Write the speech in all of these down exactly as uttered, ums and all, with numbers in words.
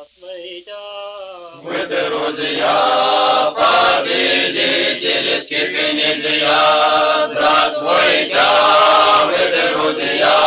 здравствуйте. Вы, друзья, победительские князья, здравствуйте. Вы, друзья,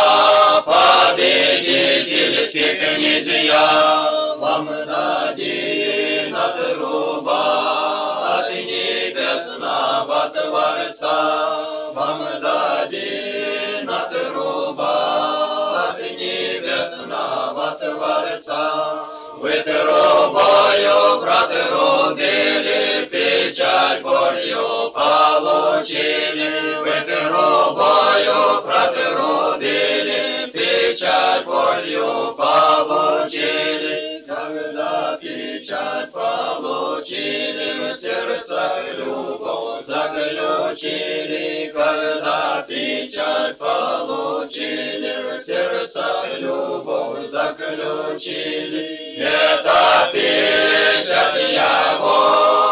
победительские князья, вам дадим от труба от небесного Творца, вам дадим от труба от небесного Творца. Вы трубою протрубили, печать Божью получили. Вы трубою протрубили, печать Божью получили. Когда печать получили, в сердцах любовь заключили. Когда печать получили, в сердцах любовь заключили. Это печать Его,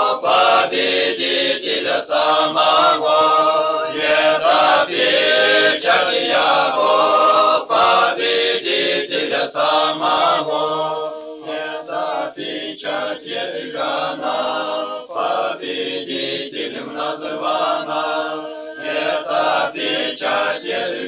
победителя самого. Это печать Его, победителя самого. Это печать Ежана, победителем названа. Это печать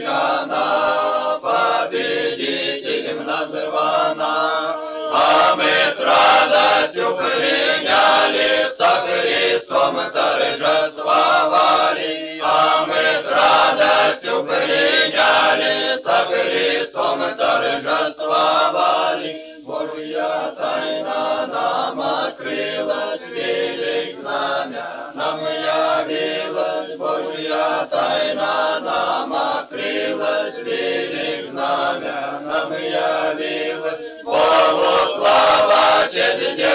Ежана, победителем названа. А мы с радостью приняли, со Христом торжествовали. А мы с радостью приняли, со Христом торжествовали. Божья тайна нам открылась, велик знамя нам явилась. Божья тайна нам открылась, велик знамя нам явилась. Богу слава, честь,